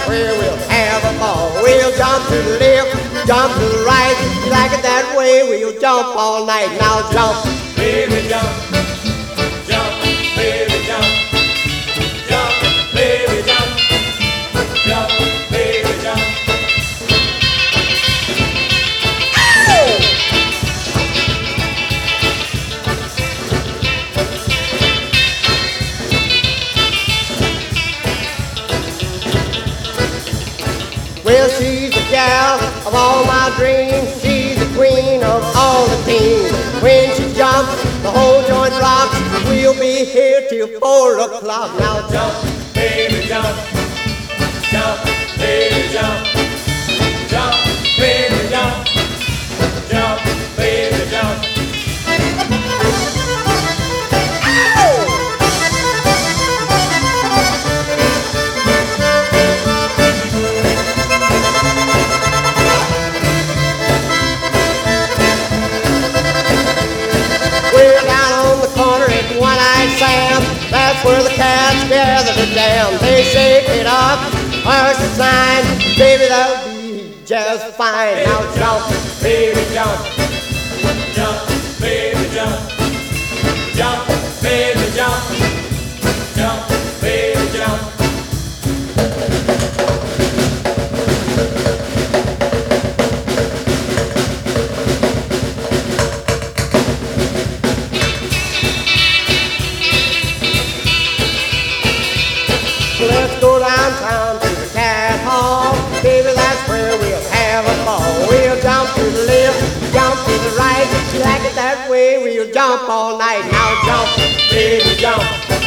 that's where we'll have a ball. We'll jump to the left, jump to the right. You like it that way, we'll jump all night. Now jump, Baby, jump, jump, baby, jump, jump, baby, jump, jump, baby, jump. well, she's the gal of all my dreams. She's the queen of all the teams. When she jumps, the whole joint rocks. We'll be here till 4 o'clock. Now jump, Baby, jump, jump, baby, jump, jump, baby, jump, jump, baby, jump. we're down on the corner at One-Eyed Sam. That's where the cats gather to jam. They shake it up, here's the sign. Baby, that'll be just fine. Now jump, Baby, jump, jump, baby, jump, jump, baby, jump, jump, baby, jump. let's go downtown to the cat hall. Baby, that's where we'll have a ball. We'll jump to the left, jump to the right. You like it that way, we'll jump all night. Now jump, Baby, jump,